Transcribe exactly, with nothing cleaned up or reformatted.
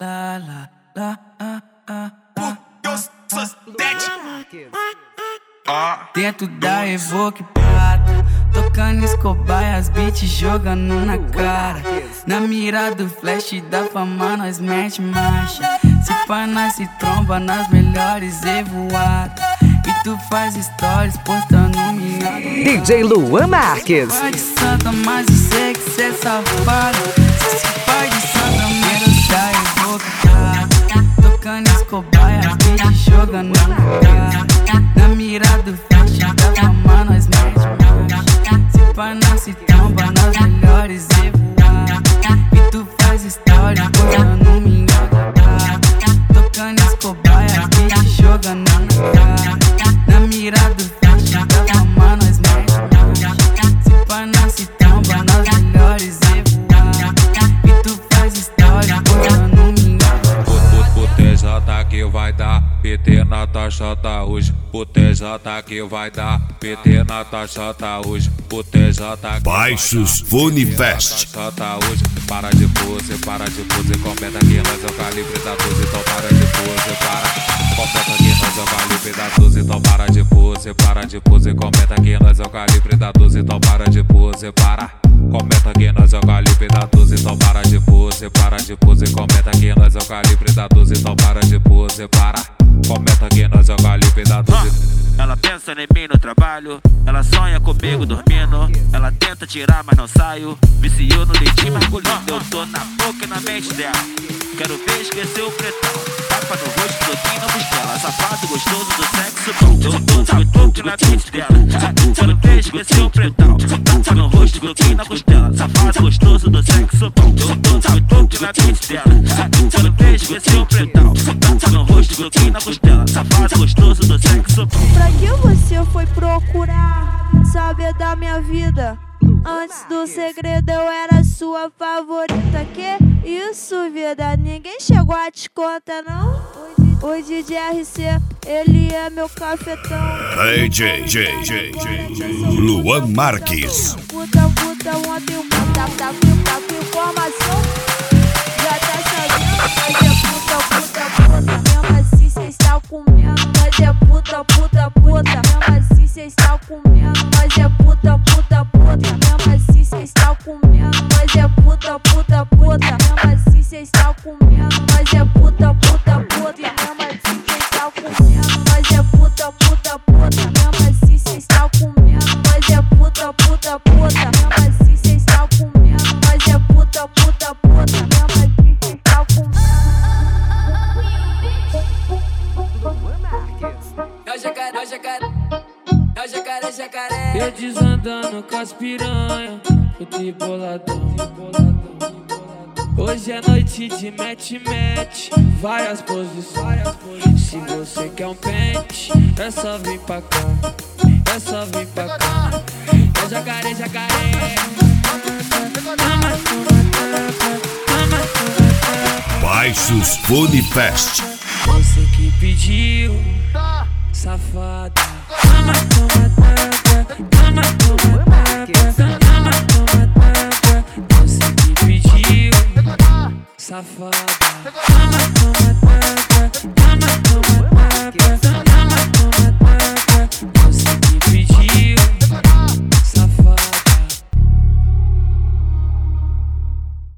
lá, lá, lá, ah, ah, ah, ah. Dentro da Evoque Prata, tocando Escobar e as beats jogando na cara. Na mira do flash da fama nós mete marcha. Se pá nós se tromba nas melhores evoadas. E tu faz stories postando minha D J Luan Marques. Pai de santa, mas eu sei que cê é safado. Se pai de santa, mas da Evoque Prata, tocando Escobar e as beats jogando na cara. Na mira do flash da fama nós mete marcha. Se pá nós se tromba nas melhores evoadas. E tu faz stories postando minha cara. Tocando Escobar e as beats jogando na cara. Na mira do flash da fama nós mete marcha. Se pá nós se tromba nas melhores evoadas. E tu faz stories postando minha cara. O T J que vai dar P T na taxota hoje. O T J que vai dar P T na taxota hoje. O T J Baixos Funifest. hoje. Para de pose, para de pose. Comenta que nós é o calibre da doze. Então para de pose, para. Comenta que nós é o calibre da doze. Então para de pose, para de pose. Comenta que nós é o calibre da doze. Então para de pose, para. Comenta que nós é o calibre da doze. Então para de pose, para de pose. Comenta que nós é o calibre da doze. Então para de pose, para. Comenta que nós é o calibre da doze. Ela pensa em mim no trabalho, ela sonha comigo dormindo. Ela tenta tirar, mas não saio. Viciou no leitinho masculino. Eu tô na boca e na mente dela. Quero ver esquecer o pretão. Tapa no rosto, toquinho na costela. Safado gostoso do sexo bom. Eu tô na boca e na mente dela. Quero ver esquecer o pretão. Tapa no rosto, toquinho na costela. Safado gostoso do sexo bom. Eu tô na boca e na mente dela. Quero ver esquecer o pretão. Tapa no rosto, toquinho na costela. Safado gostoso do sexo bom. Pra que você foi procurar saber da minha vida? Antes do segredo eu era sua favorita. Que isso, vida? Ninguém chegou a te contar, não? O D J R C, ele é meu cafetão. D J J J J Luan Marques. Puta, puta, ontem o puta tá, tá, tá com informação. Já tá sabendo, mas é puta, puta, puta. Mesmo assim cê está comendo, mas é puta, puta, puta. Mesmo assim cê está comendo, mas é puta, puta, puta. Mesmo assim cê está comendo, mas é puta, puta, puta. Mesmo assim cê está comendo, mas é puta, puta, puta. Mesmo assim cê está comendo, mas é puta, puta, puta. Mesmo assim cê está comendo, mas é puta, puta, puta. Mesmo assim cê está comendo, mas é puta, puta, puta. Mesmo assim cê está comendo. É o jacaré, é o jacaré, é o jacaré, jacaré. Eu desandando com as piranha, puto e boladão. Hoje é noite de match-match, várias posições. Se você quer um pente, é só vir pra cá, é só vir pra cá. É jacaré, jacaré. Baixos Funifest. Você que pediu, safada. Toma, toma, tapa. Toma, toma, tapa. Toma, toma, tapa. Você que pediu, safada. Toma, toma, tapa. Toma, toma, tapa.